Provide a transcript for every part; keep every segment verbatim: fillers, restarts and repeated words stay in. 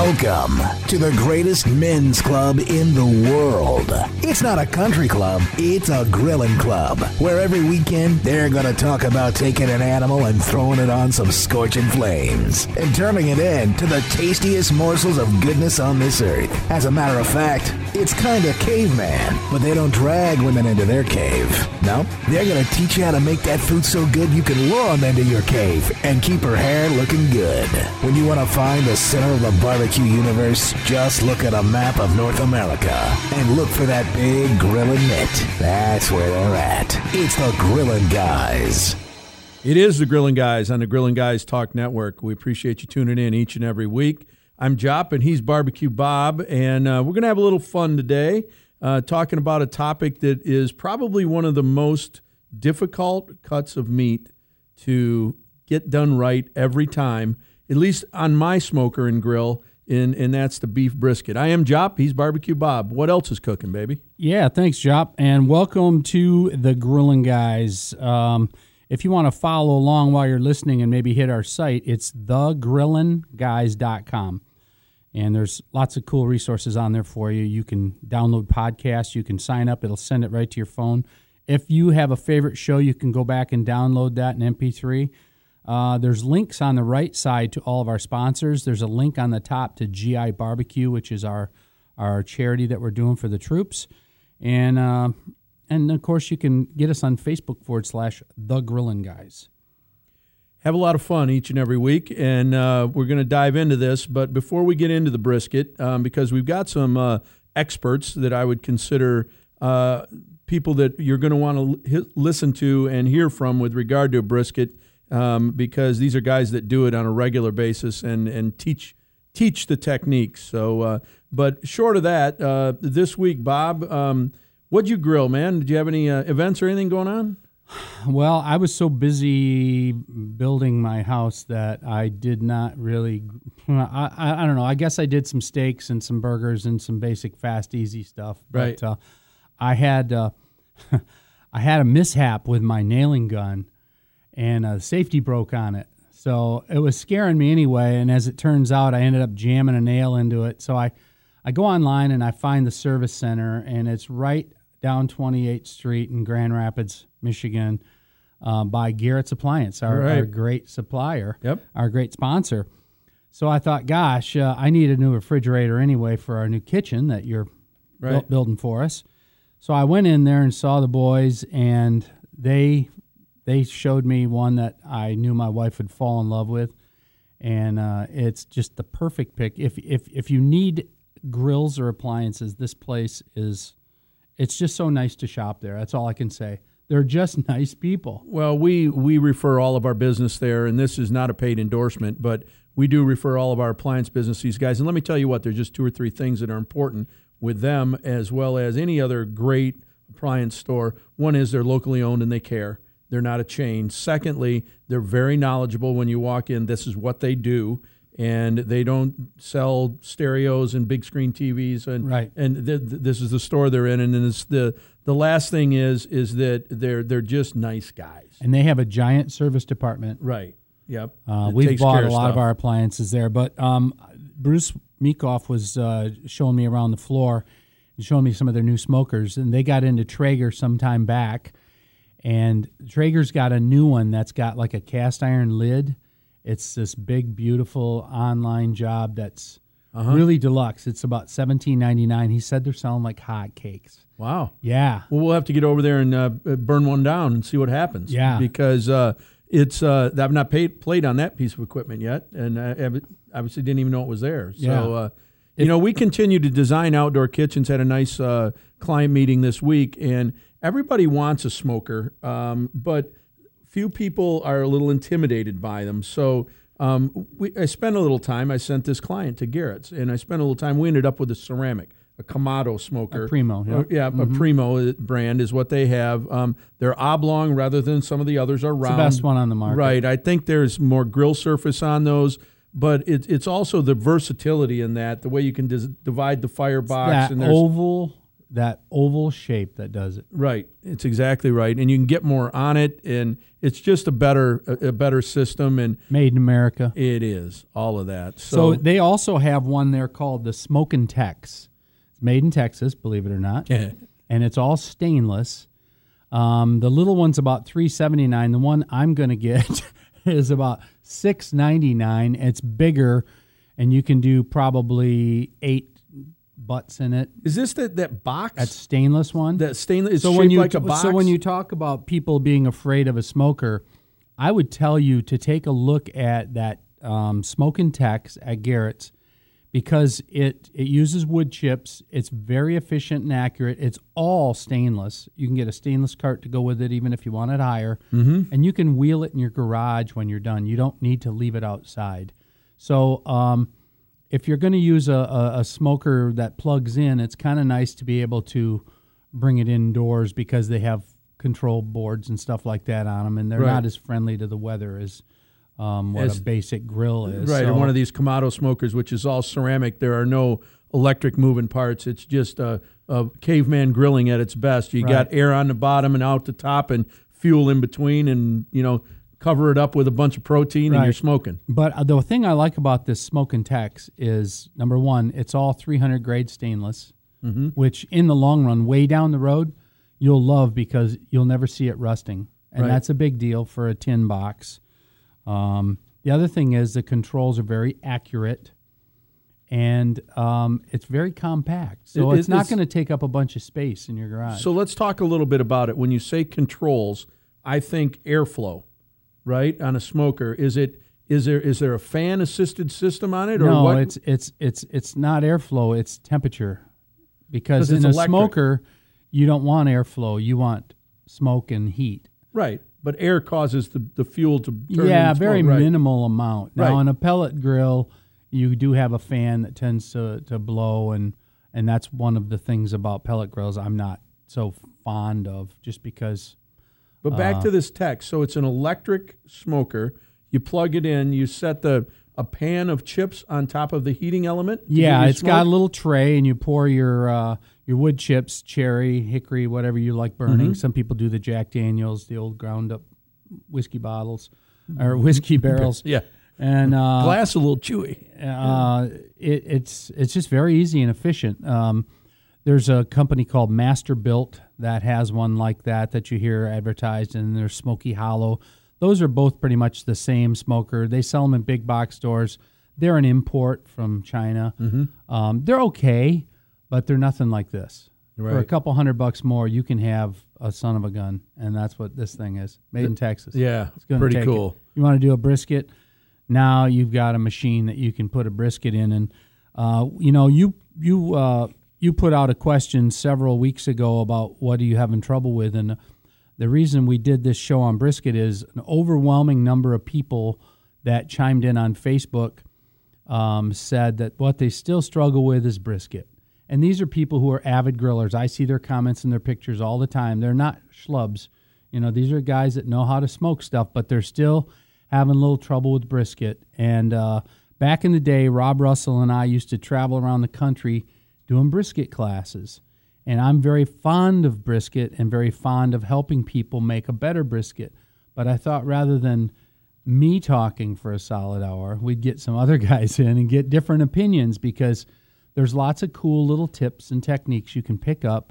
Welcome to the greatest men's club in the world. It's not a country club, it's a grilling club, where every weekend they're going to talk about taking an animal and throwing it on some scorching flames and turning it into the tastiest morsels of goodness on this earth. As a matter of fact, it's kind of caveman, but they don't drag women into their cave. No, they're going to teach you how to make that food so good you can lure them into your cave and keep her hair looking good. When you want to find the center of the barbecue universe, just look at a map of North America and look for that big grilling mitt. That's where they're at. It's the Grillin' Guys. It is the Grillin' Guys on the Grillin' Guys Talk Network. We appreciate you tuning in each and every week. I'm Jop, and he's Barbecue Bob, and uh, we're going to have a little fun today, uh, talking about a topic that is probably one of the most difficult cuts of meat to get done right every time, at least on my smoker and grill, and, and that's the beef brisket. I am Jop. He's Barbecue Bob. What else is cooking, baby? Yeah, thanks, Jop, and welcome to the Grillin' Guys. Um, if you want to follow along while you're listening and maybe hit our site, it's the grillin guys dot com. And there's lots of cool resources on there for you. You can download podcasts. You can sign up. It'll send it right to your phone. If you have a favorite show, you can go back and download that in M P three. Uh, there's links on the right side to all of our sponsors. There's a link on the top to G I Barbecue, which is our our charity that we're doing for the troops. And, uh, and of course, you can get us on Facebook forward slash The Grillin' Guys. Have a lot of fun each and every week, and uh, we're going to dive into this. But before we get into the brisket, um, because we've got some uh, experts that I would consider uh, people that you're going to want to l- listen to and hear from with regard to a brisket, um, because these are guys that do it on a regular basis and, and teach teach the techniques. So, uh, but short of that, uh, this week, Bob, um, what'd you grill, man? Did you have any uh, events or anything going on? Well, I was so busy building my house that I did not really, I, I, I don't know, I guess I did some steaks and some burgers and some basic fast, easy stuff. Right. But uh, I had uh, I had a mishap with my nailing gun, and uh, safety broke on it. So it was scaring me anyway, and as it turns out, I ended up jamming a nail into it. So I, I go online and I find the service center, and it's right down twenty-eighth Street in Grand Rapids, Michigan, uh, by Garrett's Appliance, our, right. our great supplier, Yep. our great sponsor. So I thought, gosh, uh, I need a new refrigerator anyway for our new kitchen that you're Right. built, building for us. So I went in there and saw the boys, and they they showed me one that I knew my wife would fall in love with, and uh, it's just the perfect pick. If if if you need grills or appliances, this place is. It's just so nice to shop there. That's all I can say. They're just nice people. Well, we, we refer all of our business there, and this is not a paid endorsement, but we do refer all of our appliance business to these guys. And let me tell you what, there's just two or three things that are important with them as well as any other great appliance store. One is they're locally owned and they care. They're not a chain. Secondly, they're very knowledgeable when you walk in. This is what they do. And they don't sell stereos and big screen T Vs, and right. and th- th- this is the store they're in. And then it's the the last thing is is that they're they're just nice guys. And they have a giant service department. Right. Yep. Uh, It we've takes bought care a of lot stuff. of our appliances there. But um, Bruce Meekoff was uh, showing me around the floor and showing me some of their new smokers. And they got into Traeger some time back. And Traeger's got a new one that's got like a cast iron lid. It's this big, beautiful online job that's uh-huh. really deluxe. It's about seventeen ninety-nine. He said they're selling like hotcakes. Wow. Yeah. Well, we'll have to get over there and uh, burn one down and see what happens. Yeah. Because uh, it's uh, I've not paid, played on that piece of equipment yet, and I obviously didn't even know it was there. So, Yeah. uh, you if, know, we continue to design outdoor kitchens. Had a nice uh, client meeting this week, and everybody wants a smoker, um, but few people are a little intimidated by them. So um, we, I spent a little time. I sent this client to Garrett's, and I spent a little time. We ended up with a ceramic, a Kamado smoker. A Primo, yeah. Uh, yeah, mm-hmm. a Primo brand is what they have. Um, they're oblong rather than some of the others are round. It's the best one on the market. Right. I think there's more grill surface on those, but it, it's also the versatility in that, the way you can dis- divide the firebox. That and there's, oval that oval shape that does it. Right. It's exactly right. And you can get more on it, and it's just a better a, a better system. And made in America. It is, all of that. So, so they also have one there called the Smokin' Tex. It's made in Texas, believe it or not. Yeah. And it's all stainless. Um, the little one's about three seventy-nine. The one I'm going to get is about six ninety-nine. It's bigger, and you can do probably eight butts in it. Is this that, that box? That stainless one? That stainless, it's so shaped when you, like a box? So when you talk about people being afraid of a smoker, I would tell you to take a look at that um, Smokin' Tex at Garrett's, because it, it uses wood chips. It's very efficient and accurate. It's all stainless. You can get a stainless cart to go with it, even if you want it higher. Mm-hmm. And you can wheel it in your garage when you're done. You don't need to leave it outside. So um, if you're going to use a, a, a smoker that plugs in, it's kind of nice to be able to bring it indoors, because they have control boards and stuff like that on them, and they're right. not as friendly to the weather as um, what as, a basic grill is. Right, so, and one of these Kamado smokers, which is all ceramic, there are no electric moving parts. It's just a, a caveman grilling at its best. You right. got air on the bottom and out the top and fuel in between, and, you know, cover it up with a bunch of protein, right. and you're smoking. But uh, the thing I like about this Smokin' Tex is, number one, it's all three hundred grade stainless, mm-hmm. which in the long run, way down the road, you'll love, because you'll never see it rusting. And right. that's a big deal for a tin box. Um, the other thing is the controls are very accurate, and um, it's very compact. So It- it's not it's- going to take up a bunch of space in your garage. So let's talk a little bit about it. When you say controls, I think airflow, right, on a smoker. Is it is there is there a fan assisted system on it, or no, what? it's it's it's it's not airflow, it's temperature. Because 'Cause in it's a electric. smoker, you don't want airflow, you want smoke and heat. Right, but air causes the, the fuel to turn Yeah, into very smoke, right. minimal amount. Now, Right. on a pellet grill, you do have a fan that tends to, to blow, and and that's one of the things about pellet grills I'm not so fond of, just because. But back Uh, to this tech. So it's an electric smoker. You plug it in. You set the a pan of chips on top of the heating element. to Yeah, give you it's got a smoke? little tray, and you pour your uh, your wood chips, cherry, hickory, whatever you like burning. Mm-hmm. Some people do the Jack Daniels, the old ground up whiskey bottles or whiskey barrels. Yeah, And uh, glass a little chewy. uh, it, it's it's just very easy and efficient. Um, there's a company called Masterbuilt that has one like that that you hear advertised, and there's Smoky Hollow. Those are both pretty much the same smoker. They sell them in big box stores. They're an import from China. Mm-hmm. Um, they're okay, but they're nothing like this. For a Right. couple hundred bucks more, you can have a son of a gun, and that's what this thing is. Made in Texas. Yeah, It's gonna pretty take cool. it. You want to do a brisket? Now you've got a machine that you can put a brisket in, and uh, you know you you uh, you put out a question several weeks ago about what are you having trouble with, and the reason we did this show on brisket is an overwhelming number of people that chimed in on Facebook um, said that what they still struggle with is brisket. And these are people who are avid grillers. I see their comments and their pictures all the time. They're not schlubs. You know, these are guys that know how to smoke stuff, but they're still having a little trouble with brisket. And uh, back in the day, Rob Russell and I used to travel around the country doing brisket classes. And I'm very fond of brisket and very fond of helping people make a better brisket. But I thought rather than me talking for a solid hour, we'd get some other guys in and get different opinions, because there's lots of cool little tips and techniques you can pick up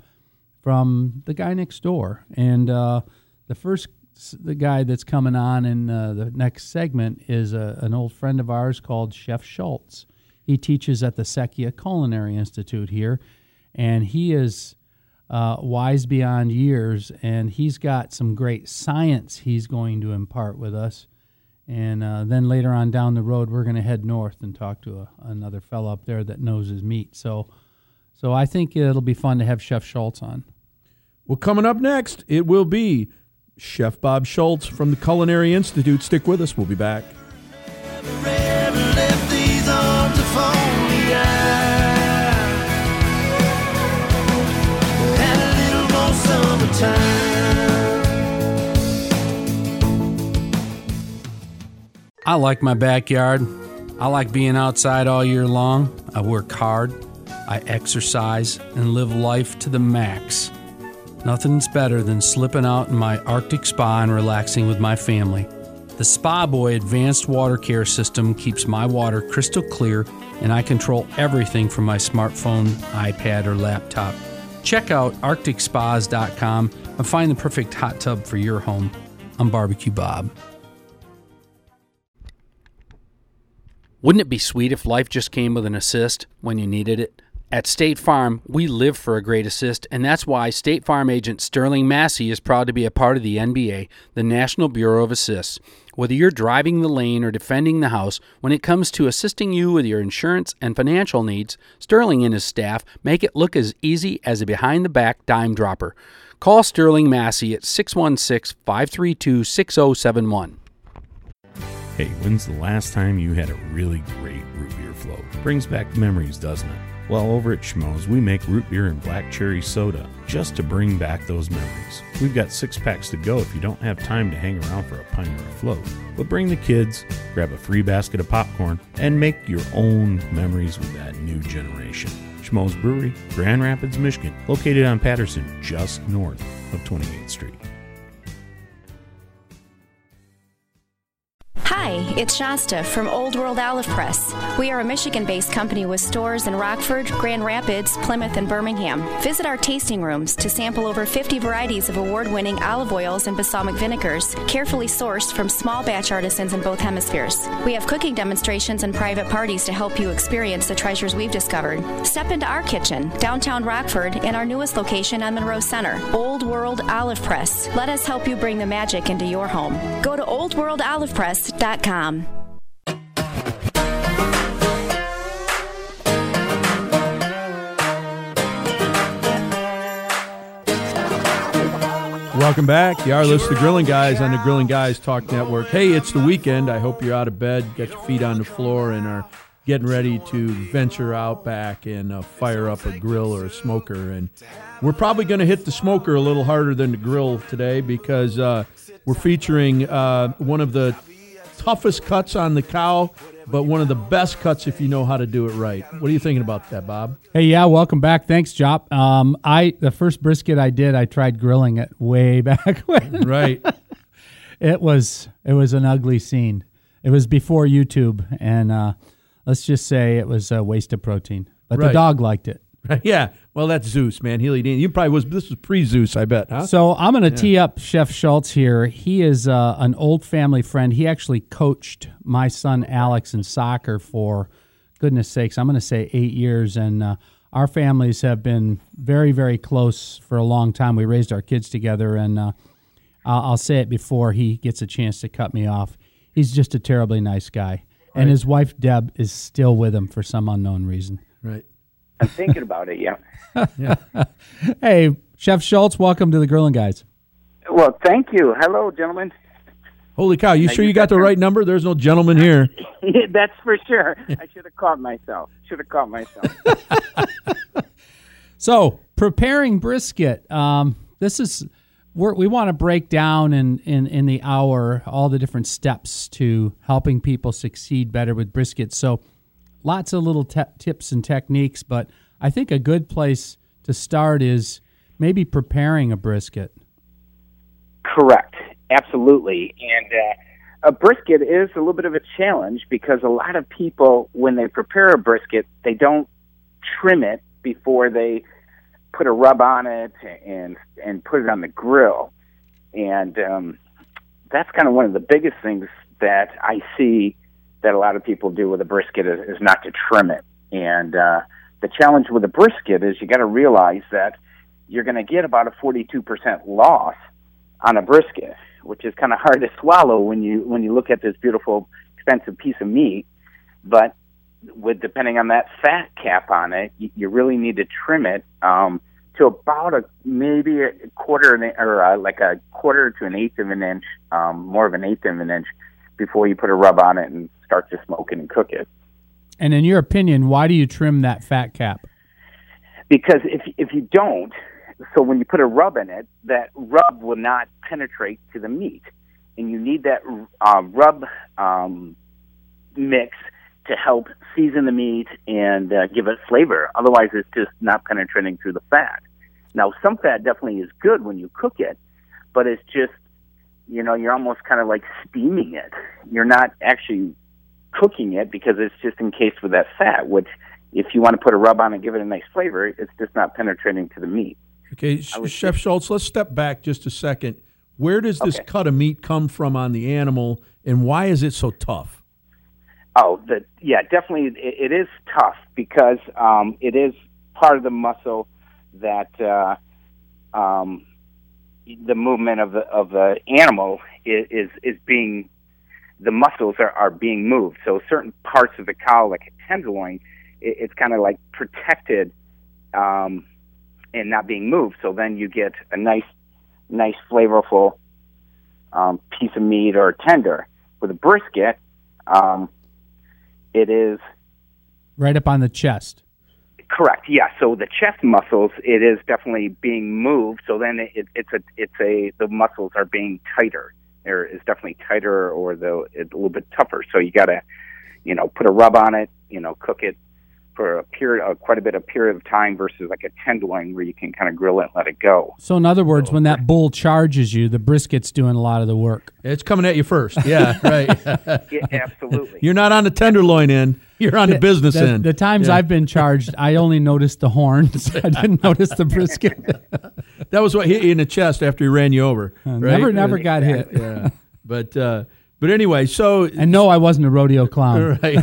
from the guy next door. And uh, the first the guy that's coming on in uh, the next segment is a, an old friend of ours called Chef Schultz. He teaches at the Sekia Culinary Institute here, and he is uh, wise beyond years, and he's got some great science he's going to impart with us. And uh, then later on down the road, we're going to head north and talk to a, another fellow up there that knows his meat. So, so I think it'll be fun to have Chef Schultz on. Well, coming up next, it will be Chef Bob Schultz from the Culinary Institute. Stick with us. We'll be back. I like my backyard. I like being outside all year long. I work hard. I exercise and live life to the max. Nothing's better than slipping out in my Arctic spa and relaxing with my family. The Spa Boy Advanced Water Care System keeps my water crystal clear, and I control everything from my smartphone, iPad, or laptop. Check out arctic spas dot com and find the perfect hot tub for your home. I'm Barbecue Bob. Wouldn't it be sweet if life just came with an assist when you needed it? At State Farm, we live for a great assist, and that's why State Farm agent Sterling Massey is proud to be a part of the N B A, the National Bureau of Assists. Whether you're driving the lane or defending the house, when it comes to assisting you with your insurance and financial needs, Sterling and his staff make it look as easy as a behind-the-back dime dropper. Call Sterling Massey at six one six, five three two, six zero seven one. Hey, when's the last time you had a really great root beer float? Brings back memories, doesn't it? Well, over at Schmoes, we make root beer and black cherry soda just to bring back those memories. We've got six packs to go if you don't have time to hang around for a pint or a float. But bring the kids, grab a free basket of popcorn, and make your own memories with that new generation. Schmoes Brewery, Grand Rapids, Michigan, located on Patterson, just north of twenty-eighth Street. Hi, it's Shasta from Old World Olive Press. We are a Michigan-based company with stores in Rockford, Grand Rapids, Plymouth, and Birmingham. Visit our tasting rooms to sample over fifty varieties of award-winning olive oils and balsamic vinegars, carefully sourced from small batch artisans in both hemispheres. We have cooking demonstrations and private parties to help you experience the treasures we've discovered. Step into our kitchen, downtown Rockford, and our newest location on Monroe Center, Old World Olive Press. Let us help you bring the magic into your home. Go to old world olive press dot com. Welcome back. You are listening to Grilling Guys on the Grilling Guys Talk Network. Hey, it's the weekend. I hope you're out of bed, got your feet on the floor, and are getting ready to venture out back and uh, fire up a grill or a smoker. And we're probably going to hit the smoker a little harder than the grill today because uh, we're featuring uh, one of the toughest cuts on the cow, but one of the best cuts if you know how to do it right. What are you thinking about that, Bob? Hey, yeah, welcome back. Thanks, Jop. Um, I the first brisket I did, I tried grilling it way back when. Right. It was it was an ugly scene. It was before YouTube, and uh, let's just say it was a waste of protein. But Right. the dog liked it. Yeah. Well, that's Zeus, man. Healy Dean. You probably was. This was pre-Zeus, I bet, huh? So I'm going to Yeah. tee up Chef Schultz here. He is uh, an old family friend. He actually coached my son Alex in soccer for, goodness sakes, I'm going to say eight years. And uh, our families have been very, very close for a long time. We raised our kids together, and uh, I'll, I'll say it before he gets a chance to cut me off. He's just a terribly nice guy. Right. And his wife, Deb, is still with him for some unknown reason. Right. I'm thinking about it, yeah. Hey, Chef Schultz, welcome to the Grilling Guys. Well, thank you. Hello, gentlemen. Holy cow. You Now, sure you you got got the that- right number? There's no gentleman here. That's for sure. I should have caught myself. Should have caught myself. So, preparing brisket. Um, this is we're, we want to break down in, in, in the hour all the different steps to helping people succeed better with brisket. So, lots of little te- tips and techniques, but I think a good place to start is maybe preparing a brisket. Correct. Absolutely. And uh, a brisket is a little bit of a challenge because a lot of people, when they prepare a brisket, they don't trim it before they put a rub on it and and put it on the grill. And um, that's kind of one of the biggest things that I see that a lot of people do with a brisket is, is not to trim it. And uh, the challenge with a brisket is you got to realize that you're going to get about a forty-two percent loss on a brisket, which is kind of hard to swallow when you when you look at this beautiful, expensive piece of meat. But with depending on that fat cap on it, you, you really need to trim it um, to about a maybe a quarter of an, or uh, like a quarter to an eighth of an inch, um, more of an eighth of an inch, before you put a rub on it and start to smoke it and cook it. And in your opinion, why do you trim that fat cap? Because if if you don't, so when you put a rub in it, that rub will not penetrate to the meat, and you need that uh, rub um, mix to help season the meat and uh, give it flavor. Otherwise, it's just not penetrating through the fat. Now, some fat definitely is good when you cook it, but it's just, you know, you're almost kind of like steaming it. You're not actually cooking it because it's just encased with that fat, which if you want to put a rub on and give it a nice flavor, it's just not penetrating to the meat. Okay, Chef Schultz, let's step back just a second. Where does this okay. cut of meat come from on the animal, and why is it so tough? Oh, the, yeah, definitely it, it is tough because um, it is part of the muscle that uh, um, the movement of the of the animal is is, is being, the muscles are, are being moved. So certain parts of the cow, like a tenderloin, it, it's kind of like protected um, and not being moved. So then you get a nice, nice flavorful um, piece of meat or tender. With a brisket, um, it is right up on the chest. Correct. Yeah. So the chest muscles, it is definitely being moved. So then it, it's a, it's a, the muscles are being tighter. There is definitely tighter, or the it's a little bit tougher. So you got to, you know, put a rub on it. You know, cook it for a period, uh, quite a bit of period of time, versus like a tenderloin where you can kind of grill it and let it go. So in other words, so, when that bull charges you, the brisket's doing a lot of the work. It's coming at you first. Yeah, right. Yeah, absolutely. You're not on the tenderloin end. You're on the, the business the, end. The times yeah. I've been charged, I only noticed the horns. I didn't notice the brisket. That was what hit you in the chest after he ran you over. Uh, right? Never, never got hit. Yeah, but uh, but anyway, so and no, I wasn't a rodeo clown. Right.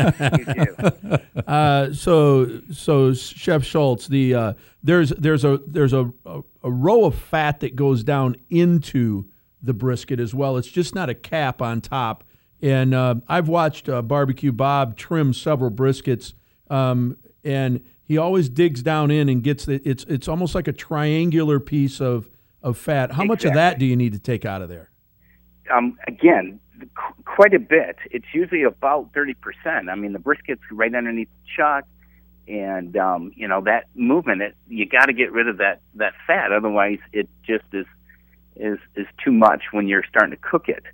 uh, so so Chef Schultz, the uh, there's there's a there's a, a a row of fat that goes down into the brisket as well. It's just not a cap on top. And uh, I've watched uh, Barbecue Bob trim several briskets, um, and he always digs down in and gets the, it's it's almost like a triangular piece of, of fat. How exactly. much of that do you need to take out of there? Um, again, qu- quite a bit. It's usually about thirty percent. I mean, the brisket's right underneath the chuck, and um, you know that movement. It, you got to get rid of that, that fat, otherwise it just is is is too much when you're starting to cook it.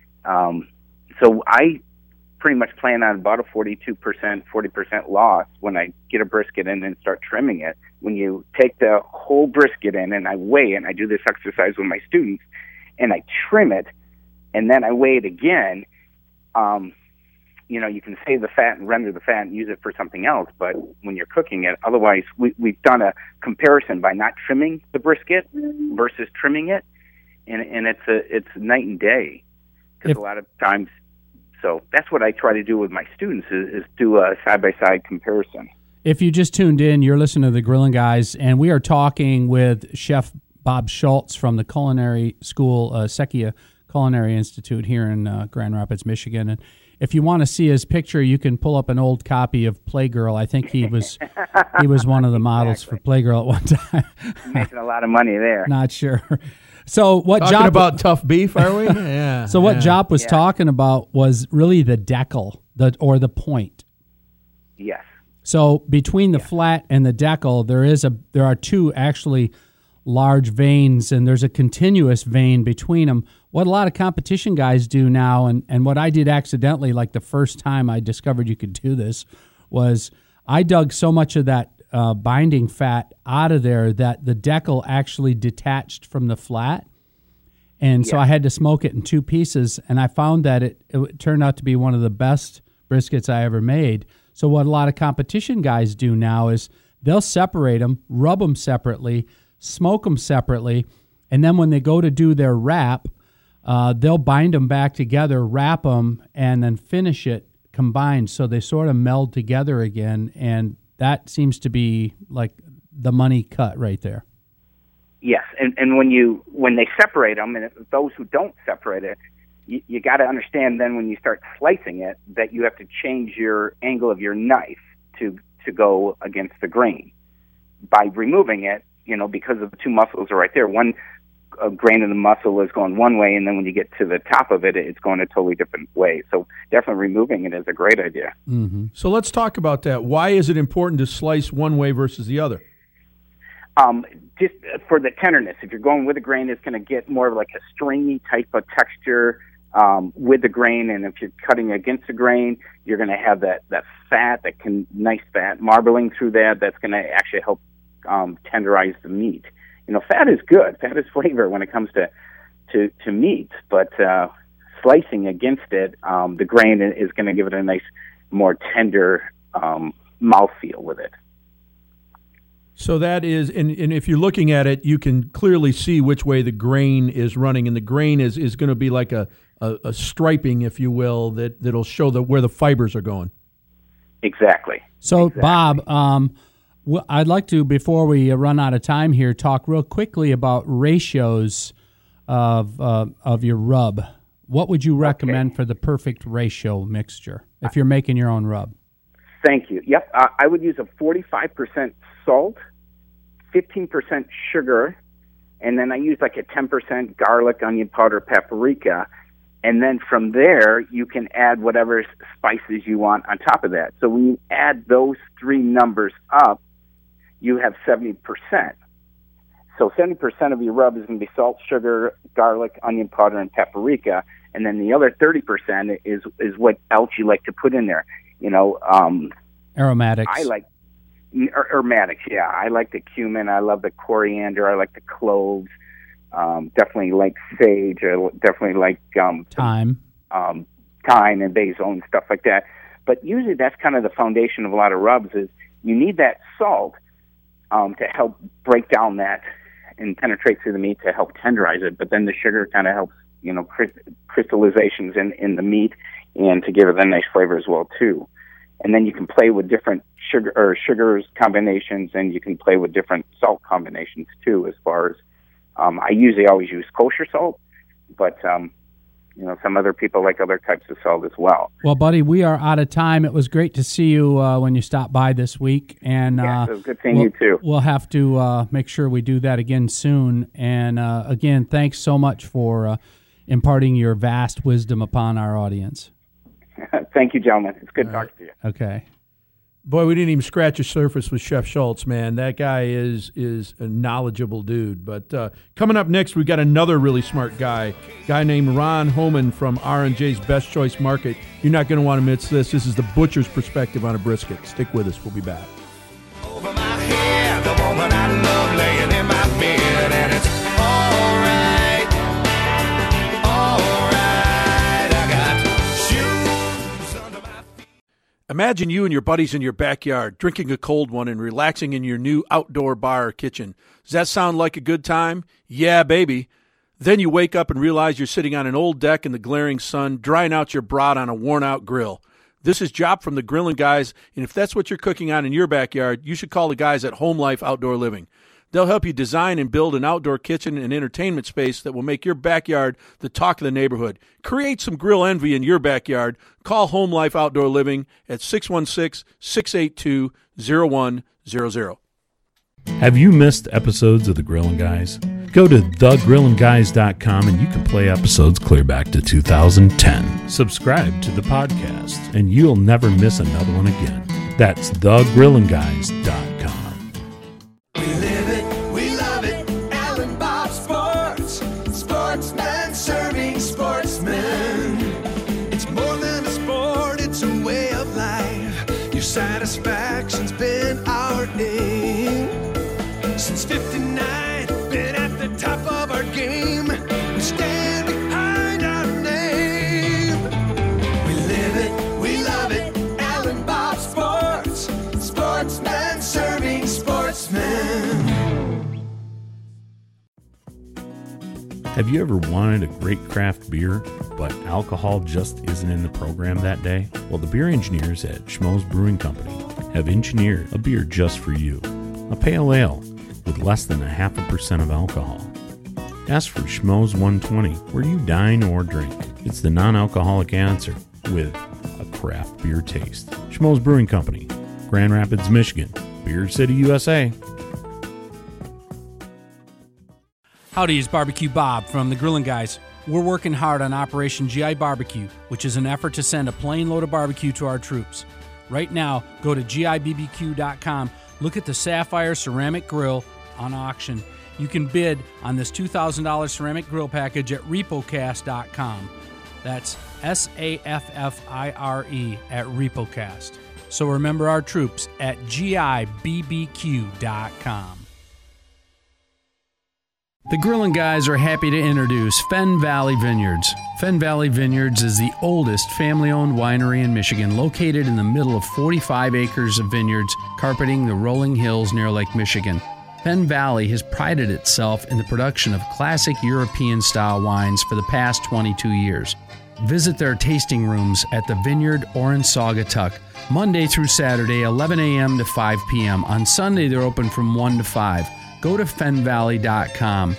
Um, So I pretty much plan on about a forty-two percent, forty percent loss when I get a brisket in and start trimming it. When you take the whole brisket in and I weigh it, and I do this exercise with my students, and I trim it, and then I weigh it again, um, you know, you can save the fat and render the fat and use it for something else, but when you're cooking it, otherwise we, we've done a comparison by not trimming the brisket versus trimming it, and, and it's a it's night and day. Because a lot of times, so that's what I try to do with my students is, is do a side-by-side comparison. If you just tuned in, you're listening to The Grilling Guys, and we are talking with Chef Bob Schultz from the Culinary School, uh, Sekia Culinary Institute here in uh, Grand Rapids, Michigan. And if you want to see his picture, you can pull up an old copy of Playgirl. I think he was he was one of the models exactly. for Playgirl at one time. Making a lot of money there. Not sure. So what talking Jop, about tough beef, are we? Yeah. So what yeah. Jop was yeah. talking about was really the decal, the or the point. Yes. So between the yes. flat and the decal, there is a there are two actually large veins, and there's a continuous vein between them. What a lot of competition guys do now, and, and what I did accidentally, like the first time I discovered you could do this, was I dug so much of that Uh, binding fat out of there that the decal actually detached from the flat, and yeah. so I had to smoke it in two pieces, and I found that it, it turned out to be one of the best briskets I ever made. So what a lot of competition guys do now is they'll separate them, rub them separately, smoke them separately, and then when they go to do their wrap, uh, they'll bind them back together, wrap them, and then finish it combined, so they sort of meld together again, and that seems to be like the money cut right there. Yes, and and when you when they separate them, and those who don't separate it, you, you got to understand then when you start slicing it that you have to change your angle of your knife to to go against the grain. By removing it, you know, because of the two muscles are right there. One uh, grain of the muscle is going one way, and then when you get to the top of it, it's going a totally different way. So definitely removing it is a great idea. Mm-hmm. So let's talk about that. Why is it important to slice one way versus the other? Um, just for the tenderness. If you're going with a grain, it's going to get more of like a stringy type of texture. um, with the grain, and if you're cutting against the grain, you're going to have that, that fat, that can, nice fat marbling through that. That's going to actually help um, tenderize the meat. You know, fat is good. Fat is flavor when it comes to to, to meat, but uh, slicing against it, um, the grain is going to give it a nice, more tender um, mouthfeel with it. So that is, and, and if you're looking at it, you can clearly see which way the grain is running, and the grain is, is going to be like a, a, a striping, if you will, that, that'll show the, where the fibers are going. Exactly. So, exactly. Bob, um, well, I'd like to, before we run out of time here, talk real quickly about ratios of uh, of your rub. What would you recommend okay. for the perfect ratio mixture if you're making your own rub? Thank you. Yep, uh, I would use a forty-five percent salt, fifteen percent sugar, and then I use like a ten percent garlic, onion powder, paprika, and then from there you can add whatever spices you want on top of that. So when you add those three numbers up, you have seventy percent. So seventy percent of your rub is going to be salt, sugar, garlic, onion powder, and paprika, and then the other thirty percent is is what else you like to put in there. You know, um, aromatics. I like aromatics. Yeah, I like the cumin. I love the coriander. I like the cloves. Um, definitely like sage. I definitely like um, thyme, um, thyme and basil and stuff like that. But usually, that's kind of the foundation of a lot of rubs. Is you need that salt um, to help break down that and penetrate through the meat to help tenderize it. But then the sugar kind of helps, you know, crystallizations in, in the meat and to give it a nice flavor as well too. And then you can play with different sugar or sugars combinations, and you can play with different salt combinations too. As far as um, I usually always use kosher salt, but um, you know, some other people like other types of salt as well. Well, buddy, we are out of time. It was great to see you uh, when you stopped by this week, and yeah, uh, it was good seeing we'll, you too. We'll have to uh, make sure we do that again soon. And uh, again, thanks so much for uh, imparting your vast wisdom upon our audience. Thank you, gentlemen. It's good All talking right. to you. Okay. Boy, we didn't even scratch the surface with Chef Schultz, man. That guy is is a knowledgeable dude. But uh, coming up next, we've got another really smart guy, guy named Ron Homan from R and J's Best Choice Market. You're not going to want to miss this. This is the butcher's perspective on a brisket. Stick with us. We'll be back. Over my head, the woman I love laying in my bed, and it's all right, all right. I got shoes under my feet. Imagine you and your buddies in your backyard drinking a cold one and relaxing in your new outdoor bar or kitchen. Does that sound like a good time? Yeah, baby. Then you wake up and realize you're sitting on an old deck in the glaring sun, drying out your brat on a worn-out grill. This is Jop from the Grillin' Guys, and if that's what you're cooking on in your backyard, you should call the guys at Home Life Outdoor Living. They'll help you design and build an outdoor kitchen and entertainment space that will make your backyard the talk of the neighborhood. Create some grill envy in your backyard. Call Home Life Outdoor Living at six one six, six eight two, zero one zero zero. Have you missed episodes of The Grillin' Guys? Go to the grillin guys dot com and you can play episodes clear back to two thousand ten. Subscribe to the podcast and you'll never miss another one again. That's the grillin guys dot com. We live it, we love it, Alan Bob Sports. Sportsman serving sportsmen. It's more than a sport, it's a way of life. Your satisfaction's been our aim. Since fifty-nine, been at the top of our game. We stand behind our name. We live it, we love it, Alan Bob Sports. Sportsman serving sportsmen. Have you ever wanted a great craft beer, but alcohol just isn't in the program that day? Well, the beer engineers at Schmoes Brewing Company have engineered a beer just for you. A pale ale with less than a half a percent of alcohol. Ask for Schmoes one twenty where you dine or drink. It's the non-alcoholic answer with a craft beer taste. Schmoes Brewing Company, Grand Rapids, Michigan. Beer City, U S A. Howdy, it's Barbecue Bob from the Grillin' Guys. We're working hard on Operation G I Barbecue, which is an effort to send a plane load of barbecue to our troops. Right now, go to G I B B Q dot com. Look at the Sapphire Ceramic Grill on auction. You can bid on this two thousand dollars ceramic grill package at repocast dot com. That's S A F F I R E at RepoCast. So remember our troops at G I B B Q dot com. The Grillin' Guys are happy to introduce Fenn Valley Vineyards. Fenn Valley Vineyards is the oldest family-owned winery in Michigan, located in the middle of forty-five acres of vineyards carpeting the rolling hills near Lake Michigan. Fenn Valley has prided itself in the production of classic European-style wines for the past twenty-two years. Visit their tasting rooms at the Vineyard or in Saugatuck, Monday through Saturday, eleven a.m. to five p.m. On Sunday, they're open from one to five. Go to fen valley dot com.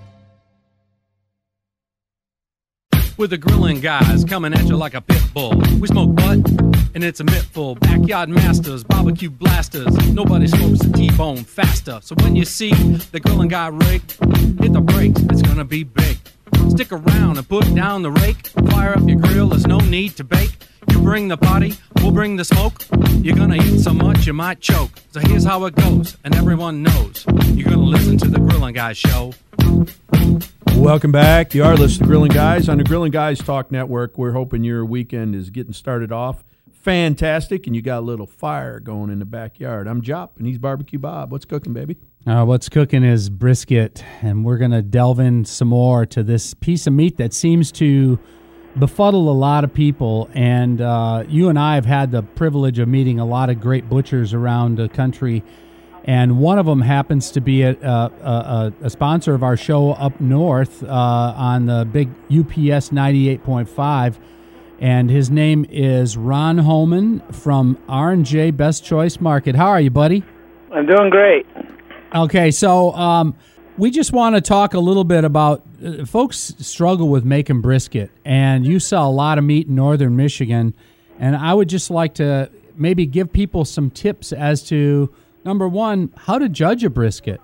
With the Grillin' Guys coming at you like a pit bull. We smoke butt, and it's a mittful. Backyard masters, barbecue blasters. Nobody smokes a T-bone faster. So when you see the Grillin' Guy rig, hit the brakes, it's gonna be big. Stick around and put down the rake. Fire up your grill, there's no need to bake. You bring the party, we'll bring the smoke. You're gonna eat so much you might choke. So here's how it goes, and everyone knows. You're gonna listen to the Grillin' Guys show. Welcome back. You are listening to Grillin' Guys on the Grillin' Guys Talk Network. We're hoping your weekend is getting started off fantastic, and you got a little fire going in the backyard. I'm Jop, and he's Barbecue Bob. What's cooking, baby? Uh, what's cooking is brisket, and we're going to delve in some more to this piece of meat that seems to befuddle a lot of people. And uh, you and I have had the privilege of meeting a lot of great butchers around the country, and one of them happens to be a, a, a, a sponsor of our show up north uh, on the big U P S ninety-eight point five, and his name is Ron Holman from R and J Best Choice Market. How are you, buddy? I'm doing great. Okay, so um, we just want to talk a little bit about uh, folks struggle with making brisket, and you sell a lot of meat in northern Michigan, and I would just like to maybe give people some tips as to, number one, how to judge a brisket.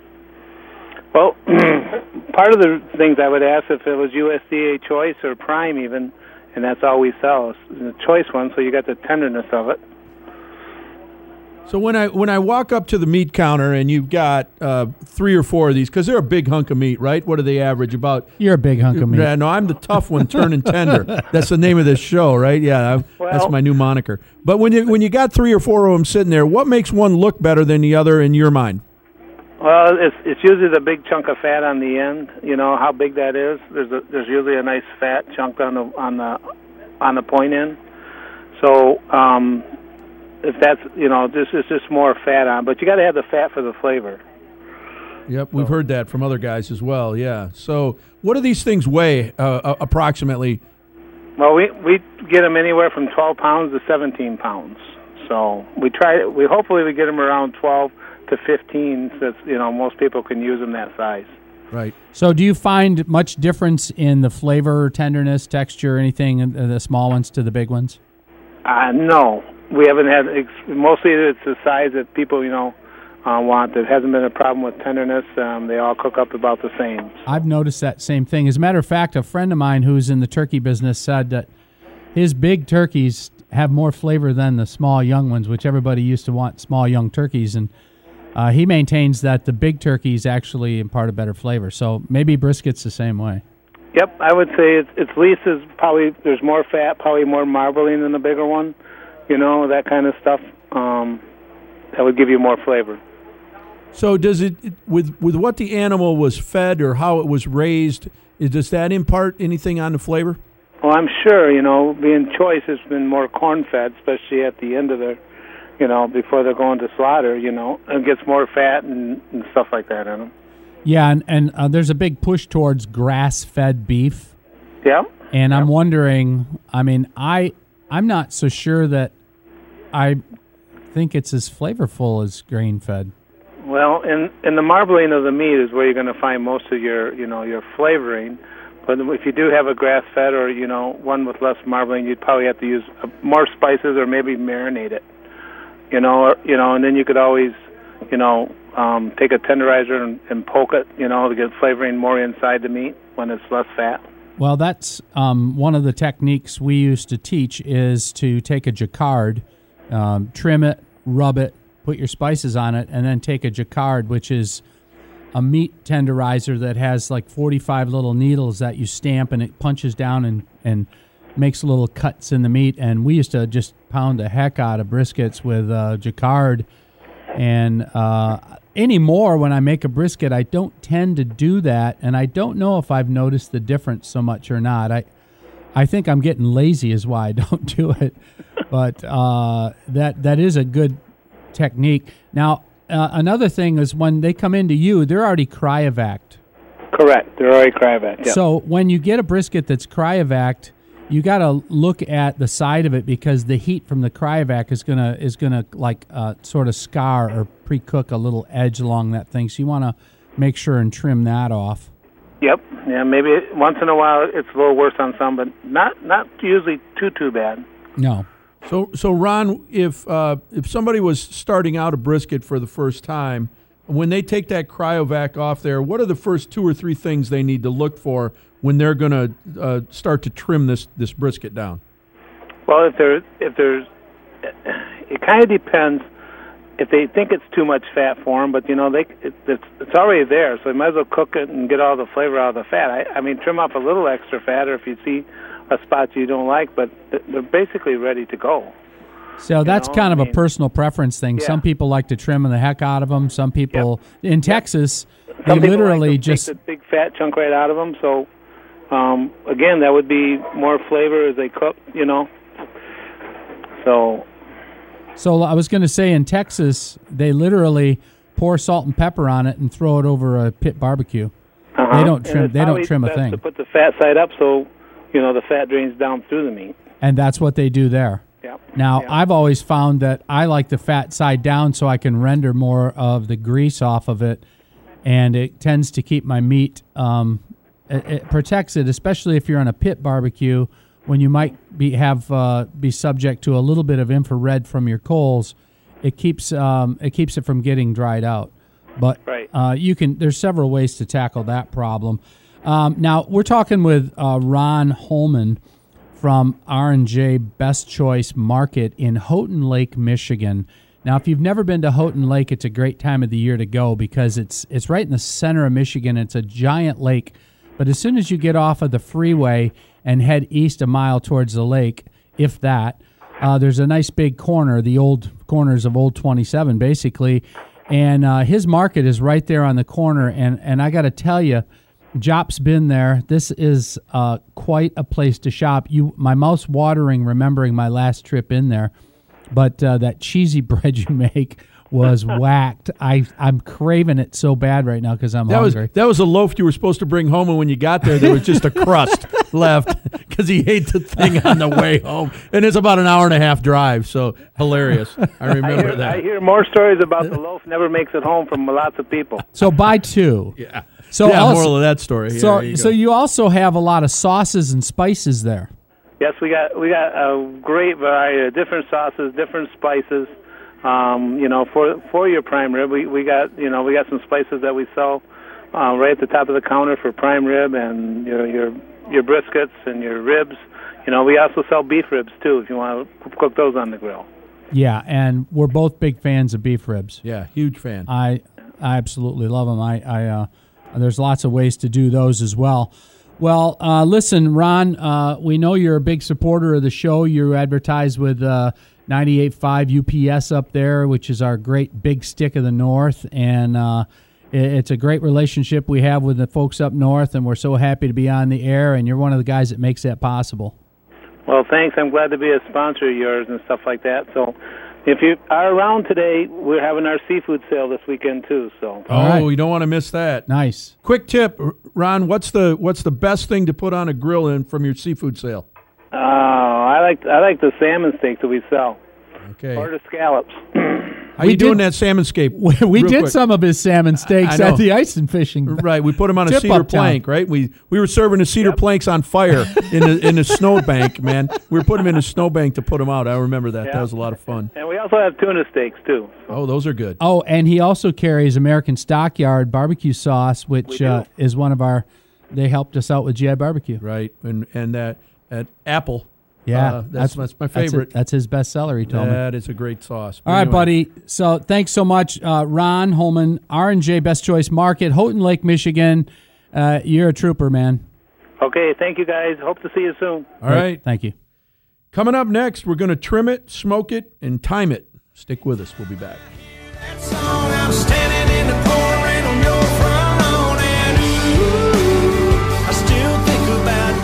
Well, part of the things I would ask if it was U S D A Choice or Prime even, and that's all we sell, is the Choice one, so you got the tenderness of it. So when I when I walk up to the meat counter and you've got uh, three or four of these, because they're a big hunk of meat, right? What do they average about? You're a big hunk of meat. Yeah, no, I'm the tough one turning tender. That's the name of this show, right? Yeah, well, that's my new moniker. But when you when you got three or four of them sitting there, what makes one look better than the other in your mind? Well, it's it's usually the big chunk of fat on the end. You know how big that is. There's a, there's usually a nice fat chunk on the on the on the point end. So. Um, If that's, you know, this is just more fat on, but you got to have the fat for the flavor. Yep, we've heard that from other guys as well, yeah. So what do these things weigh uh, approximately? Well, we we get them anywhere from twelve pounds to seventeen pounds. So we try, we hopefully we get them around twelve to fifteen, so that's, you know, most people can use them that size. Right. So do you find much difference in the flavor, tenderness, texture, anything, in the small ones to the big ones? Uh, no. We haven't had, mostly it's the size that people, you know, uh, want. There hasn't been a problem with tenderness. Um, they all cook up about the same. I've noticed that same thing. As a matter of fact, a friend of mine who's in the turkey business said that his big turkeys have more flavor than the small young ones, which everybody used to want small young turkeys. And uh, he maintains that the big turkeys actually impart a better flavor. So maybe brisket's the same way. Yep, I would say it's, it's least is probably, there's more fat, probably more marbling than the bigger one. You know, that kind of stuff, um, that would give you more flavor. So does it, with with what the animal was fed or how it was raised, does that impart anything on the flavor? Well, I'm sure, you know, being Choice has been more corn-fed, especially at the end of their, you know, before they're going to slaughter, you know, it gets more fat and, and stuff like that in them. Yeah, and, and uh, there's a big push towards grass-fed beef. Yeah. And yeah. I'm wondering, I mean, I, I'm not so sure that I think it's as flavorful as grain-fed. Well, in in the marbling of the meat is where you're going to find most of your, you know, your flavoring. But if you do have a grass-fed or, you know, one with less marbling, you'd probably have to use more spices or maybe marinate it. You know, or, you know, and then you could always, you know, um, take a tenderizer and, and poke it, you know, to get flavoring more inside the meat when it's less fat. Well, that's um, one of the techniques we used to teach is to take a jacquard, um, trim it, rub it, put your spices on it, and then take a jacquard, which is a meat tenderizer that has like forty-five little needles that you stamp, and it punches down and, and makes little cuts in the meat. And we used to just pound the heck out of briskets with uh, Jacquard. And uh, anymore, when I make a brisket, I don't tend to do that. And I don't know if I've noticed the difference so much or not. I I think I'm getting lazy is why I don't do it. But uh, that that is a good technique. Now, uh, another thing is when they come into you, they're already cryovac'd. Correct. They're already cryovac'd. Yep. So when you get a brisket that's cryovac'd, you got to look at the side of it because the heat from the cryovac is gonna is gonna like uh, sort of scar or pre-cook a little edge along that thing. So you want to make sure and trim that off. Yep. Yeah. Maybe it, once in a while it's a little worse on some, but not not usually too too bad. No. So, so Ron, if uh, if somebody was starting out a brisket for the first time, when they take that cryovac off there, what are the first two or three things they need to look for when they're going to uh, start to trim this, this brisket down? Well, if there's if there's, it kind of depends. If they think it's too much fat for them, but you know they it, it's it's already there, so you might as well cook it and get all the flavor out of the fat. I, I mean, trim off a little extra fat, or if you see a spot you don't like, but they're basically ready to go. So that's know, kind of I a mean, personal preference thing. yeah. Some people like to trim the heck out of them. Some people Yep. in Texas, Some they people literally like to just take the big fat chunk right out of them. So um, again, that would be more flavor as they cook. You know. So. So I was going to say in Texas, they literally pour salt and pepper on it and throw it over a pit barbecue. Uh-huh. They don't And trim. it's They don't probably trim a best thing. to put the fat side up so you know the fat drains down through the meat. And that's what they do there. Yep. Now, Yep. I've always found that I like the fat side down so I can render more of the grease off of it, and it tends to keep my meat, um, it, it protects it, especially if you're on a pit barbecue when you might be have uh, be subject to a little bit of infrared from your coals. It keeps um, it keeps it from getting dried out. But Right. uh, you can. There's several ways to tackle that problem. Um, now, we're talking with uh, Ron Holman from R and J Best Choice Market in Houghton Lake, Michigan. Now, if you've never been to Houghton Lake, it's a great time of the year to go because it's it's right in the center of Michigan. It's a giant lake. But as soon as you get off of the freeway and head east a mile towards the lake, if that, uh, there's a nice big corner, the old corners of Old twenty-seven, basically. And uh, his market is right there on the corner. And, and I got to tell you, Jop's been there. This is uh, quite a place to shop. You, my mouth's watering remembering my last trip in there. But uh, that cheesy bread you make was whacked. I, I'm craving it so bad right now because I'm That hungry. was that was a loaf you were supposed to bring home, and when you got there, there was just a crust left because he ate the thing on the way home. And it's about an hour and a half drive, so hilarious. I remember I hear, that. I hear more stories about the loaf never makes it home from lots of people. So buy two. yeah. So yeah, also, moral of that story. Yeah, so there you so go. you also have a lot of sauces and spices there. Yes, we got we got a great variety of different sauces, different spices. Um, you know, for for your prime rib, we, we got you know we got some spices that we sell uh, right at the top of the counter for prime rib and your your your briskets and your ribs. You know, we also sell beef ribs too if you want to cook those on the grill. Yeah, and we're both big fans of beef ribs. Yeah, huge fan. I I absolutely love them. I, I uh, there's lots of ways to do those as well. Well, uh, listen, Ron, uh, we know you're a big supporter of the show. You advertise with uh, ninety-eight point five U P S up there, which is our great big stick of the north, and uh, it, it's a great relationship we have with the folks up north, and we're so happy to be on the air, and you're one of the guys that makes that possible. Well, thanks. I'm glad to be a sponsor of yours and stuff like that. So if you are around today, we're having our seafood sale this weekend too. So Oh, All right. you don't want to miss that. Nice. Quick tip, Ron. What's the what's the best thing to put on a grill in from your seafood sale? uh, I like I like the salmon steaks that we sell Okay. or the scallops. How We you doing did- that salmon scape? We, we Real did quick. some of his salmon steaks I know. at the ice and fishing. Right, we put them on a Tip cedar uptown. plank, right? We we were serving the cedar planks on fire in the in the snowbank, man. We were putting them in a snowbank to put them out. I remember that. That Yeah. was a lot of fun. And we also have tuna steaks too. Oh, those are good. Oh, and he also carries American Stockyard barbecue sauce, which We do. uh, is one of our. They helped us out with G I Barbecue. Right, and and that at Apple, Yeah, Uh, that's, that's my favorite. That's, that's his best seller, he told me. That is a great sauce. But All right, anyway. buddy. So thanks so much, uh, Ron Holman, R and J Best Choice Market, Houghton Lake, Michigan. Uh, you're a trooper, man. Okay, thank you guys. Hope to see you soon. All right. Thank you. Coming up next, we're going to trim it, smoke it, and time it. Stick with us. We'll be back. That song, I'm standing in the pouring rain on your front lawn, and ooh, I still think about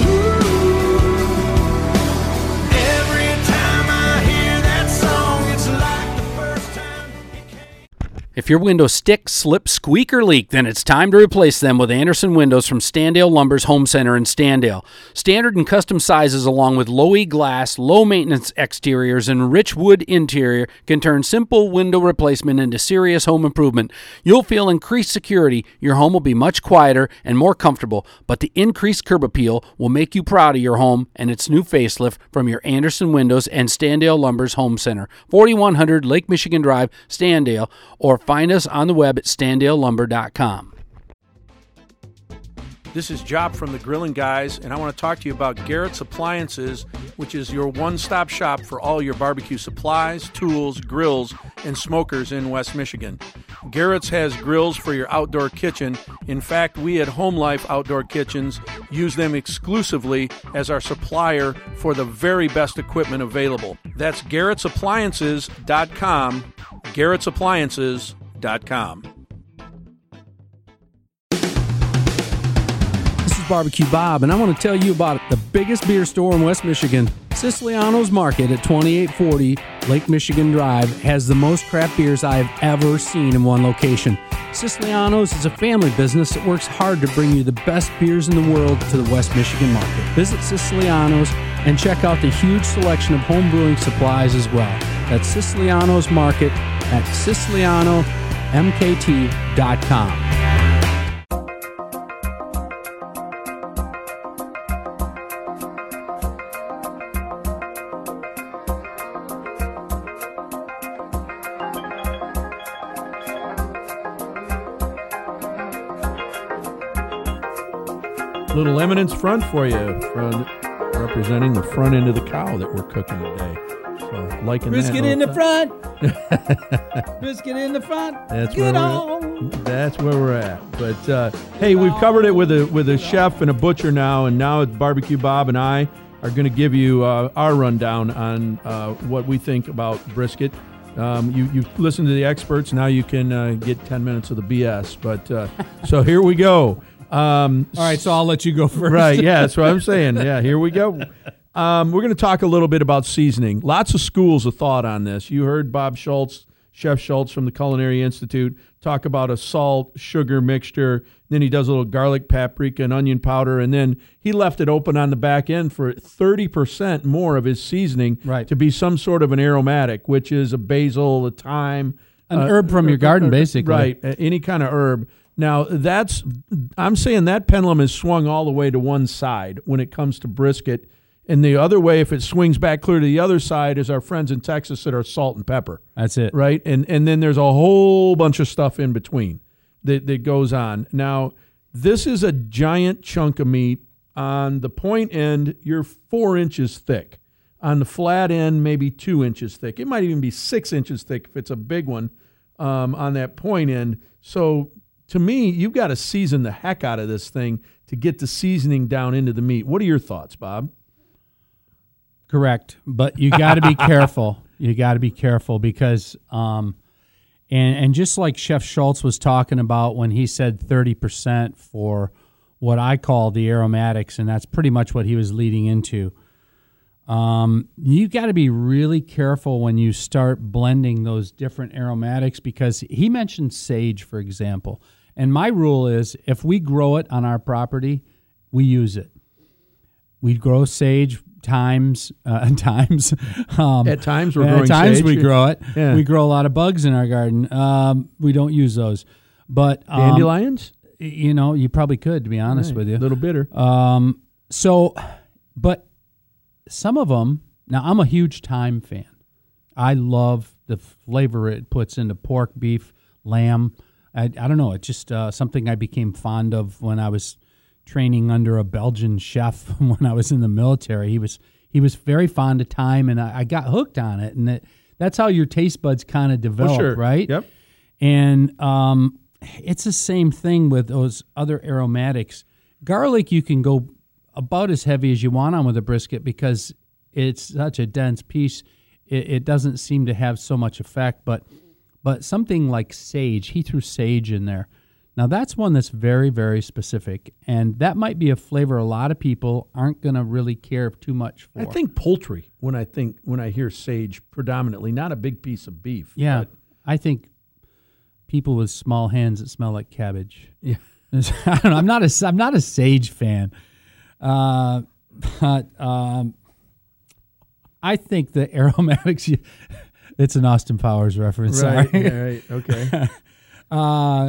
you. Every time I hear that song, it's like the first time it came. If your windows stick, slip, squeak, or leak, then it's time to replace them with Anderson Windows from Standale Lumber's Home Center in Standale. Standard and custom sizes along with low-E glass, low-maintenance exteriors, and rich wood interior can turn simple window replacement into serious home improvement. You'll feel increased security, your home will be much quieter and more comfortable, but the increased curb appeal will make you proud of your home and its new facelift from your Anderson Windows and Standale Lumber's Home Center, forty-one hundred Lake Michigan Drive, Standale, or find us on the web at standale lumber dot com. This is Job from the Grilling Guys, and I want to talk to you about Garrett's Appliances, which is your one-stop shop for all your barbecue supplies, tools, grills, and smokers in West Michigan. Garrett's has grills for your outdoor kitchen. In fact, we at Home Life Outdoor Kitchens use them exclusively as our supplier for the very best equipment available. That's garretts appliances dot com, garretts appliances dot com. This is Barbecue Bob, and I want to tell you about the biggest beer store in West Michigan. Siciliano's Market at twenty-eight forty Lake Michigan Drive has the most craft beers I have ever seen in one location. Siciliano's is a family business that works hard to bring you the best beers in the world to the West Michigan market. Visit Siciliano's and check out the huge selection of home brewing supplies as well. That's Siciliano's Market at siciliano m k t dot com. Little Eminence front for you, from representing the front end of the cow that we're cooking today. So, liking Brisket that in the front. front. Biscuit in the front. That's Get where on. we're, that's where we're at. But uh, hey, we've covered it with a with a chef and a butcher now, and now it's Barbecue Bob and I are going to give you uh, our rundown on uh, what we think about brisket. Um, you you listen to the experts, now you can uh, get ten minutes of the B S. But uh, so here we go. Um, All right, so I'll let you go first. Right, yeah, that's what I'm saying. Yeah, here we go. Um, we're going to talk a little bit about seasoning. Lots of schools of thought on this. You heard Bob Schultz, Chef Schultz from the Culinary Institute, talk about a salt, sugar mixture. Then he does a little garlic, paprika, and onion powder. And then he left it open on the back end for thirty percent more of his seasoning right. to be some sort of an aromatic, which is a basil, a thyme. An uh, herb from your garden, basically. Right, any kind of herb. Now, that's, I'm saying that pendulum is swung all the way to one side when it comes to brisket. And the other way, if it swings back clear to the other side, is our friends in Texas that are salt and pepper. That's it. Right? And and then there's a whole bunch of stuff in between that, that goes on. Now, this is a giant chunk of meat. On the point end, you're four inches thick. On the flat end, maybe two inches thick. It might even be six inches thick if it's a big one um, on that point end. So, to me, you've got to season the heck out of this thing to get the seasoning down into the meat. What are your thoughts, Bob? Correct, but you got to be careful. You got to be careful because, um, and and just like Chef Schultz was talking about when he said thirty percent for what I call the aromatics, and that's pretty much what he was leading into. Um, you got to be really careful when you start blending those different aromatics because he mentioned sage, for example. And my rule is if we grow it on our property, we use it. We grow sage times, uh, times. Um, at times we're at growing At times sage. we grow it. Yeah. We grow a lot of bugs in our garden. Um, we don't use those. But um, dandelions? You know, you probably could, to be honest right. with you. A little bitter. Um, so, but some of them, now I'm a huge thyme fan. I love the flavor it puts into pork, beef, lamb. I, I don't know. It's just uh, something I became fond of when I was training under a Belgian chef when I was in the military. He was he was very fond of thyme, and I, I got hooked on it. And it, that's how your taste buds kind of develop, oh, sure. right? Yep. And um, it's the same thing with those other aromatics. Garlic, you can go about as heavy as you want on with a brisket because it's such a dense piece. It, it doesn't seem to have so much effect. But but something like sage, he threw sage in there. Now, that's one that's very, very specific, and that might be a flavor a lot of people aren't going to really care too much for. I think poultry when I think when I hear sage predominantly, not a big piece of beef. Yeah, but I think people with small hands that smell like cabbage. Yeah, I don't know. I'm not a I'm not a sage fan, uh, but um, I think the aromatics. It's an Austin Powers reference. right, Sorry. yeah, right, okay. uh,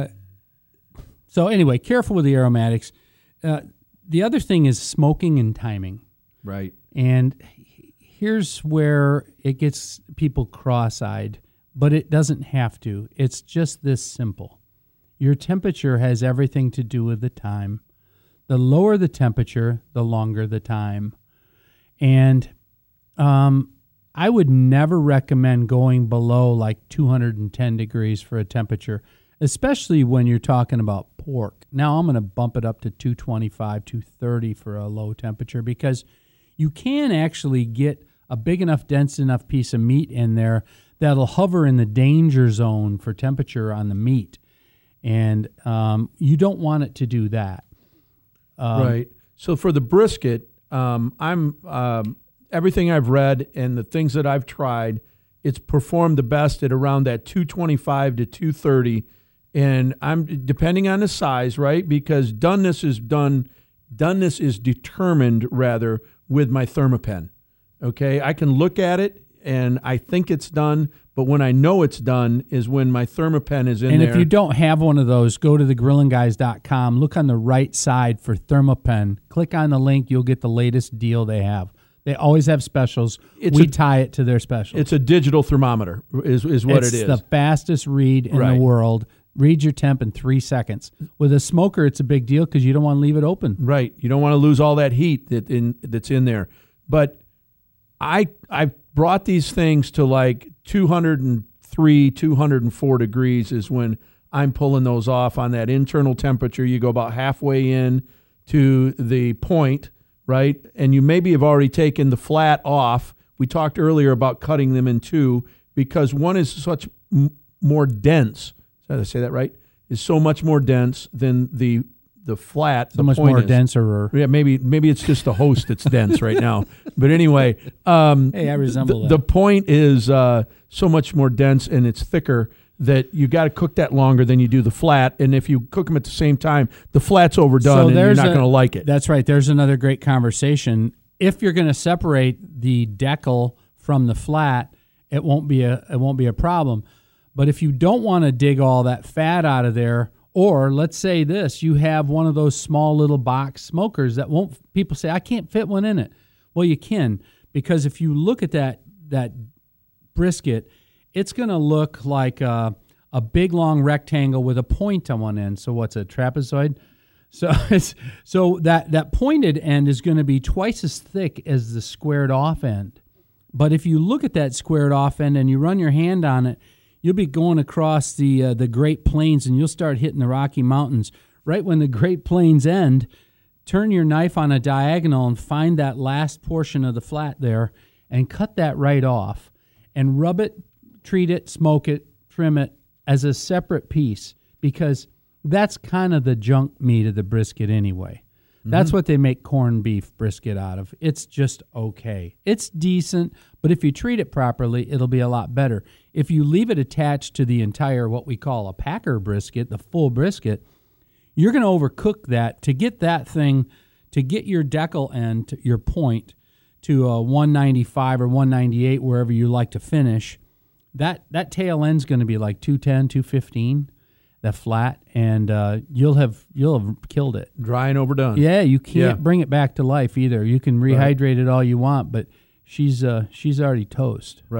So anyway, careful with the aromatics. Uh, the other thing is smoking and timing. Right. And here's where it gets people cross-eyed, but it doesn't have to. It's just this simple. Your temperature has everything to do with the time. The lower the temperature, the longer the time. And um, I would never recommend going below like two hundred ten degrees for a temperature, especially when you're talking about pork. Now I'm going to bump it up to two twenty-five, two thirty for a low temperature because you can actually get a big enough, dense enough piece of meat in there that'll hover in the danger zone for temperature on the meat. And um, you don't want it to do that. Um, right. So for the brisket, um, I'm um, everything I've read and the things that I've tried, it's performed the best at around that two twenty-five to two thirty. And I'm depending on the size, right? Because doneness is done, doneness is determined rather with my Thermapen. Okay, I can look at it and I think it's done, but when I know it's done is when my Thermapen is in and there. And if you don't have one of those, go to the grilling guys dot com. Look on the right side for Thermapen. Click on the link. You'll get the latest deal they have. They always have specials. It's we a, tie it to their specials. It's a digital thermometer is, is what it's it is. It's the fastest read in right. the world. Read your temp in three seconds. With a smoker, it's a big deal because you don't want to leave it open. Right. You don't want to lose all that heat that in that's in there. But I I brought these things to like two hundred three, two hundred four degrees is when I'm pulling those off on that internal temperature. You go about halfway in to the point, right? And you maybe have already taken the flat off. We talked earlier about cutting them in two because one is such m- more dense. Did I say that right? Is so much more dense than the the flat. So the much point more is. denser. Yeah, maybe maybe it's just the host that's dense right now. But anyway, um, hey, I resemble the, that. The point is uh, so much more dense and it's thicker that you got to cook that longer than you do the flat. And if you cook them at the same time, the flat's overdone so and you're not a, going to like it. That's right. There's another great conversation. If you're going to separate the decal from the flat, it won't be a it won't be a problem. But if you don't want to dig all that fat out of there, or let's say this, you have one of those small little box smokers that won't, people say, I can't fit one in it. Well, you can, because if you look at that that brisket, it's going to look like a, a big, long rectangle with a point on one end. So what's a trapezoid? So it's, so that, that pointed end is going to be twice as thick as the squared off end. But if you look at that squared off end and you run your hand on it, you'll be going across the uh, the Great Plains and you'll start hitting the Rocky Mountains. Right when the Great Plains end, turn your knife on a diagonal and find that last portion of the flat there and cut that right off and rub it, treat it, smoke it, trim it as a separate piece because that's kind of the junk meat of the brisket anyway. Mm-hmm. That's what they make corned beef brisket out of. It's just okay. It's decent, but if you treat it properly, it'll be a lot better. If you leave it attached to the entire, what we call a packer brisket, the full brisket, you're going to overcook that to get that thing, to get your decal end, to your point, to a one ninety-five or one ninety-eight, wherever you like to finish. That that tail end's going to be like two ten, two fifteen, that flat, and uh, you'll have you'll have killed it. Dry and overdone. Yeah, you can't Yeah. bring it back to life either. You can rehydrate Right. it all you want, but she's uh, she's already toast. Right.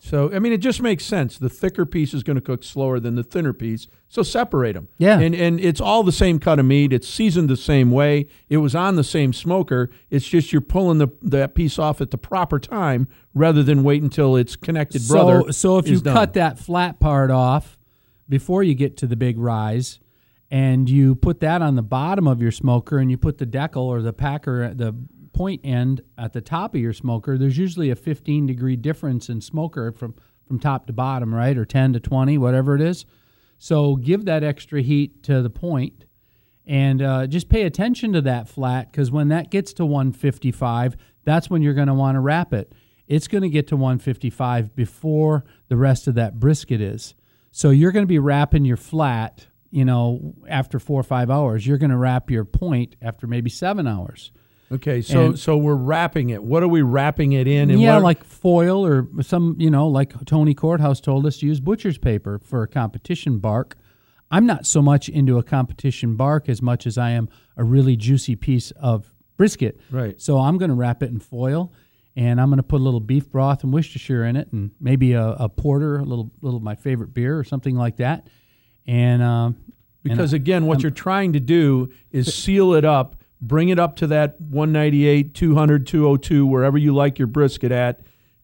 So, I mean, it just makes sense. The thicker piece is going to cook slower than the thinner piece, so separate them. Yeah. And and it's all the same cut of meat. It's seasoned the same way. It was on the same smoker. It's just you're pulling the that piece off at the proper time rather than wait until its connected so, brother So if you is done. cut that flat part off before you get to the big rise, and you put that on the bottom of your smoker, and you put the decal or the packer, the point end at the top of your smoker, there's usually a fifteen degree difference in smoker from, from top to bottom, right? Or ten to twenty, whatever it is. So give that extra heat to the point, and uh, just pay attention to that flat, because when that gets to one fifty-five, that's when you're going to want to wrap it. It's going to get to one fifty-five before the rest of that brisket is. So you're going to be wrapping your flat, you know, after four or five hours. You're going to wrap your point after maybe seven hours. Okay, so And- so we're wrapping it. What are we wrapping it in? And yeah, what, like foil or some, you know, like Tony Courthouse told us to use butcher's paper for a competition bark. I'm not so much into a competition bark as much as I am a really juicy piece of brisket. Right. So I'm going to wrap it in foil, and I'm going to put a little beef broth and Worcestershire in it, and maybe a, a porter, a little little of my favorite beer or something like that. And um, because and again, what I'm- you're trying to do is seal it up. Bring it up to that one ninety-eight, two hundred, two oh two, wherever you like your brisket at,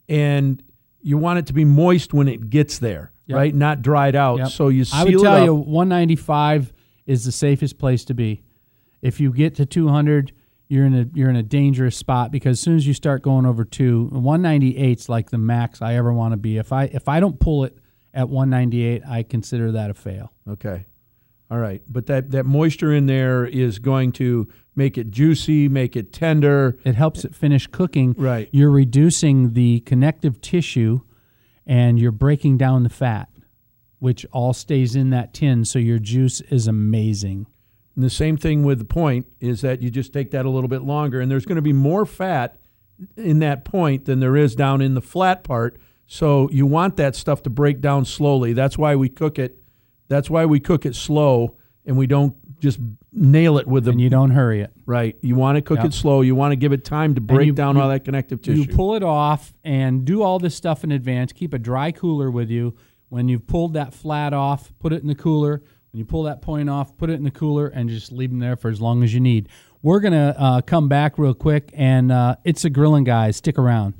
and you want it to be moist when it gets there, Yep. right? Not dried out. Yep. So you seal I would it tell up. you one ninety-five is the safest place to be. If you get to two hundred, you're in a you're in a dangerous spot, because as soon as you start going over two, one ninety-eight's like the max I ever want to be. If I if I don't pull it at one ninety-eight, I consider that a fail. Okay. All right. But that, that moisture in there is going to make it juicy, make it tender. It helps it finish cooking. Right. You're reducing the connective tissue, and you're breaking down the fat, which all stays in that tin, so your juice is amazing. And the same thing with the point is that you just take that a little bit longer, and there's going to be more fat in that point than there is down in the flat part. So you want that stuff to break down slowly. That's why we cook it. That's why we cook it slow, and we don't just nail it with the. And you don't hurry it. Right. You want to cook Yep. it slow. You want to give it time to break you- down you- all that connective tissue. You pull it off and do all this stuff in advance. Keep a dry cooler with you. When you've pulled that flat off, put it in the cooler. When you pull that point off, put it in the cooler, and just leave them there for as long as you need. We're going to uh, come back real quick, and uh, it's a Grilling Guys. Stick around.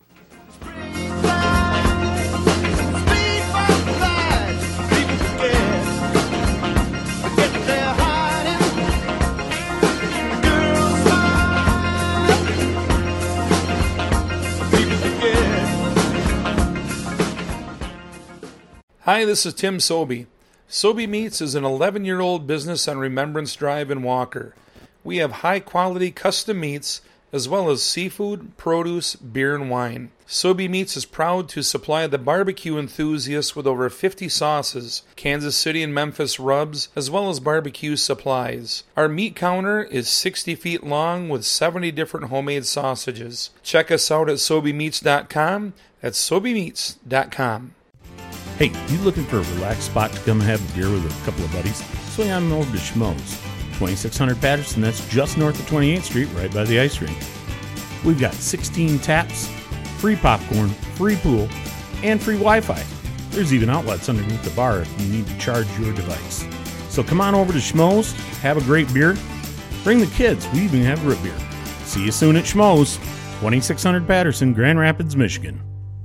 Hi, this is Tim Sobey. Sobey Meats is an eleven-year-old business on Remembrance Drive in Walker. We have high-quality custom meats as well as seafood, produce, beer, and wine. Sobey Meats is proud to supply the barbecue enthusiasts with over fifty sauces, Kansas City and Memphis rubs, as well as barbecue supplies. Our meat counter is sixty feet long with seventy different homemade sausages. Check us out at sobey meats dot com. That's sobey meats dot com. Hey, you looking for a relaxed spot to come have a beer with a couple of buddies? Swing on over to Schmoes, twenty-six hundred Patterson. That's just north of twenty-eighth Street, right by the ice rink. We've got sixteen taps, free popcorn, free pool, and free Wi-Fi. There's even outlets underneath the bar if you need to charge your device. So come on over to Schmoes, have a great beer. Bring the kids. We even have root beer. See you soon at Schmoes, twenty-six hundred Patterson, Grand Rapids, Michigan.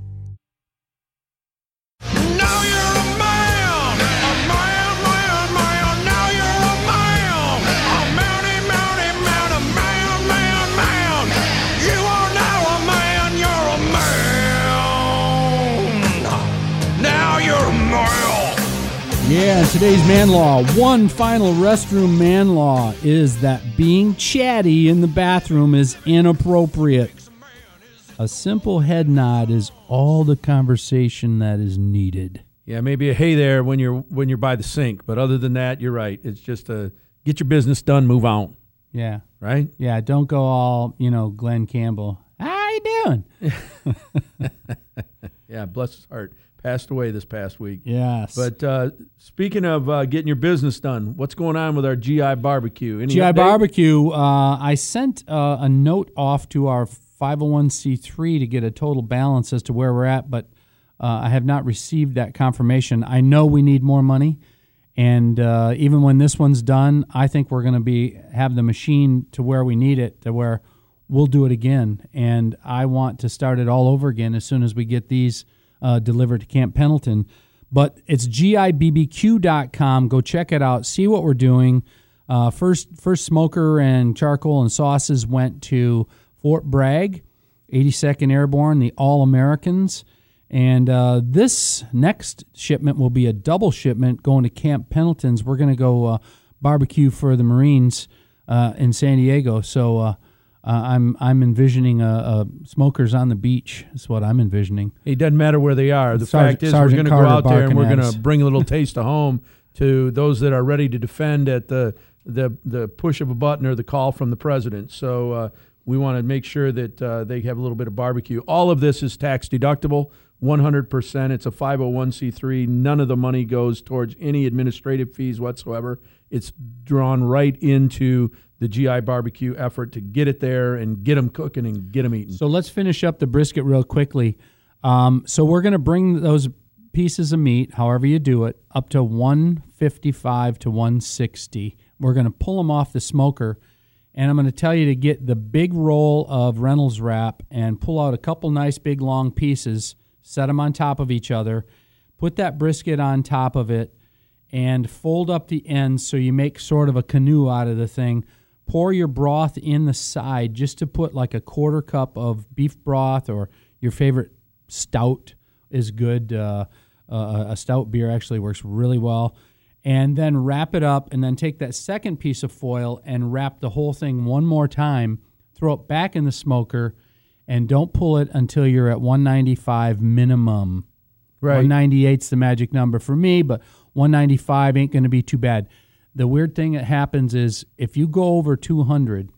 Now you're a man, a man, man, man. Now you're a man, a mounty, mounty, man, a man, man, man. You are now a man, you're a man. Now you're a man. Yeah, today's man law. One final restroom man law is that being chatty in the bathroom is inappropriate. A simple head nod is all the conversation that is needed. Yeah, maybe a hey there when you're when you're by the sink, but other than that, you're right. It's just a get your business done, move on. Yeah. Right? Yeah, don't go all, you know, Glenn Campbell. How you doing? Yeah, bless his heart. Passed away this past week. Yes. But uh, speaking of uh, getting your business done, what's going on with our G I barbecue? Any G I update? Barbecue, uh, I sent uh, a note off to our five oh one c three to get a total balance as to where we're at, but Uh, I have not received that confirmation. I know we need more money, and uh, even when this one's done, I think we're going to be have the machine to where we need it, to where we'll do it again. And I want to start it all over again as soon as we get these uh, delivered to Camp Pendleton. But it's G I B B Q dot com. Go check it out. See what we're doing. Uh, first, first smoker and charcoal and sauces went to Fort Bragg, eighty-second Airborne, the All-Americans. And uh, this next shipment will be a double shipment going to Camp Pendleton's. We're going to go uh, barbecue for the Marines uh, in San Diego. So uh, uh, I'm I'm envisioning a, a smokers on the beach is what I'm envisioning. It doesn't matter where they are. The Sergeant, fact is Sergeant we're going to go Carter out there and we're barking at going us. to bring a little taste of home to those that are ready to defend at the the, the push of a button or the call from the president. So uh, we want to make sure that uh, they have a little bit of barbecue. All of this is tax deductible. one hundred percent. It's a five oh one c three. None of the money goes towards any administrative fees whatsoever. It's drawn right into the G I barbecue effort to get it there and get them cooking and get them eating. So let's finish up the brisket real quickly. Um, so we're going to bring those pieces of meat, however you do it, up to one fifty-five to one sixty. We're going to pull them off the smoker, and I'm going to tell you to get the big roll of Reynolds wrap and pull out a couple nice big long pieces, set them on top of each other, put that brisket on top of it, and fold up the ends so you make sort of a canoe out of the thing. Pour your broth in the side just to put like a quarter cup of beef broth, or your favorite stout is good. Uh, uh, a stout beer actually works really well. And then wrap it up, and then take that second piece of foil and wrap the whole thing one more time, throw it back in the smoker, and don't pull it until you're at one ninety-five minimum. Right. one ninety-eight's the magic number for me, but one ninety-five ain't going to be too bad. The weird thing that happens is if you go over two hundred,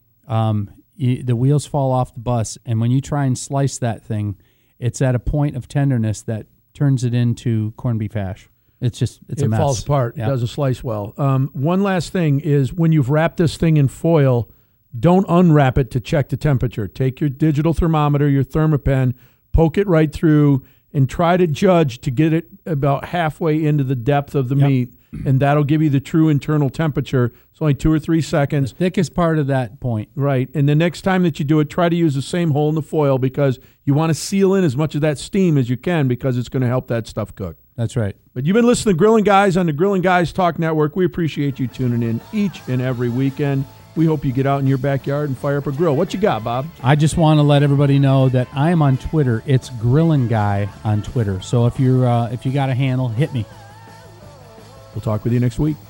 um, you, the wheels fall off the bus, and when you try and slice that thing, it's at a point of tenderness that turns it into corned beef hash. It's just, it's it a mess. falls apart. Yeah. It doesn't slice well. Um, one last thing is when you've wrapped this thing in foil, don't unwrap it to check the temperature. Take your digital thermometer, your Thermapen, poke it right through, and try to judge to get it about halfway into the depth of the Yep. meat, and that'll give you the true internal temperature. It's only two or three seconds. The thickest part of that point. Right. And the next time that you do it, try to use the same hole in the foil because you want to seal in as much of that steam as you can because it's going to help that stuff cook. That's right. But you've been listening to Grilling Guys on the Grilling Guys Talk Network. We appreciate you tuning in each and every weekend. We hope you get out in your backyard and fire up a grill. What you got, Bob? I just want to let everybody know that I am on Twitter. It's Grillin' Guy on Twitter. So if you're uh, if you got a handle, hit me. We'll talk with you next week.